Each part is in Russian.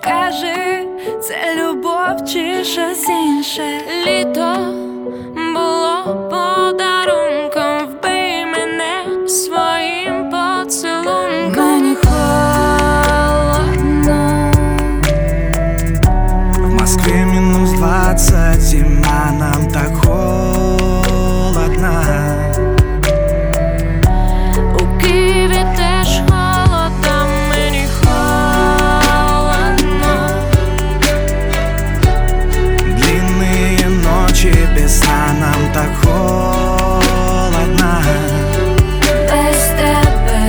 Скажи, це любов чи щось інше? Літо було подарунком, вбий мене своїм поцілунком. Мені холодно. В Москве -20, зима, нам так холодно. У Києві теж холодно, мені холодно. Длинные ночи без сна, нам так холодно. Без тебе,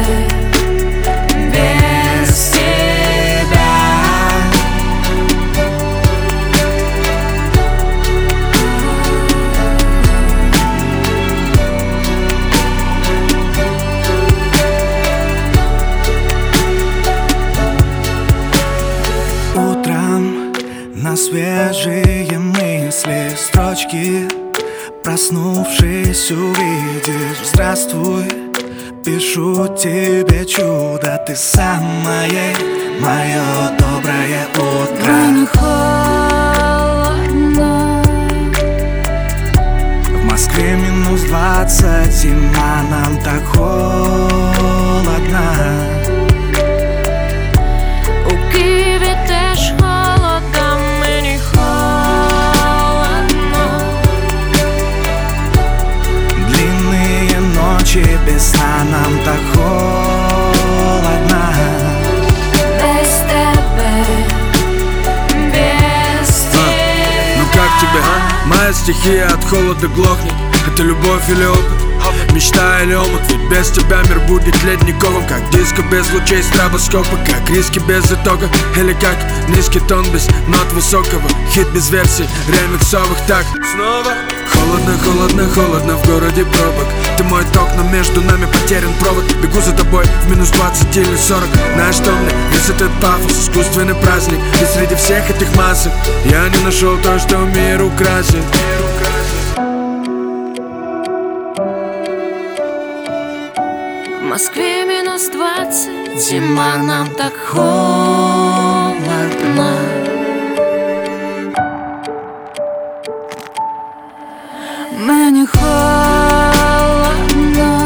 без тебя. Утром на свежие мысли строчки, проснувшись, увидишь. Здравствуй, пишу тебе чудо, ты самое мое доброе утро. Мені холодно. В Москве -20, зима, нам так холодно. У Києві теж холодно, мені холодно. Длинные ночи без сна, нам так холодно. Без тебе, без тебя. Ну как тебе, а? Моя стихия от холода глохнет. Это любовь или опыт? Мечта или омут? Ведь без тебя мир будет ледниковым, как диско без лучей стробоскопа, как риски без итога, или как низкий тон без нот высокого, хит без версий ремиксовых. Так снова холодно, холодно, холодно в городе пробок. Ты мой ток, но между нами потерян провод. Бегу за тобой в -20 или 40. Знаешь, что мне весь этот пафос, искусственный праздник. И среди всех этих масок я не нашел то, что мир украсит. В Москве -20, зима, нам так холодно. Мені холодно.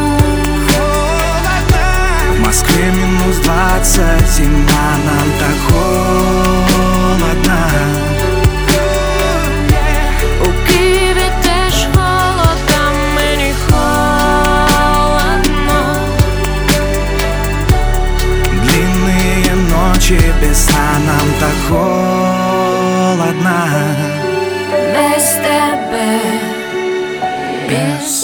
В Москве -20, зима, нам так холодно. У Києві теж холодно, мені холодно. Длинные ночи без сна, нам так холодно. Без тебе, без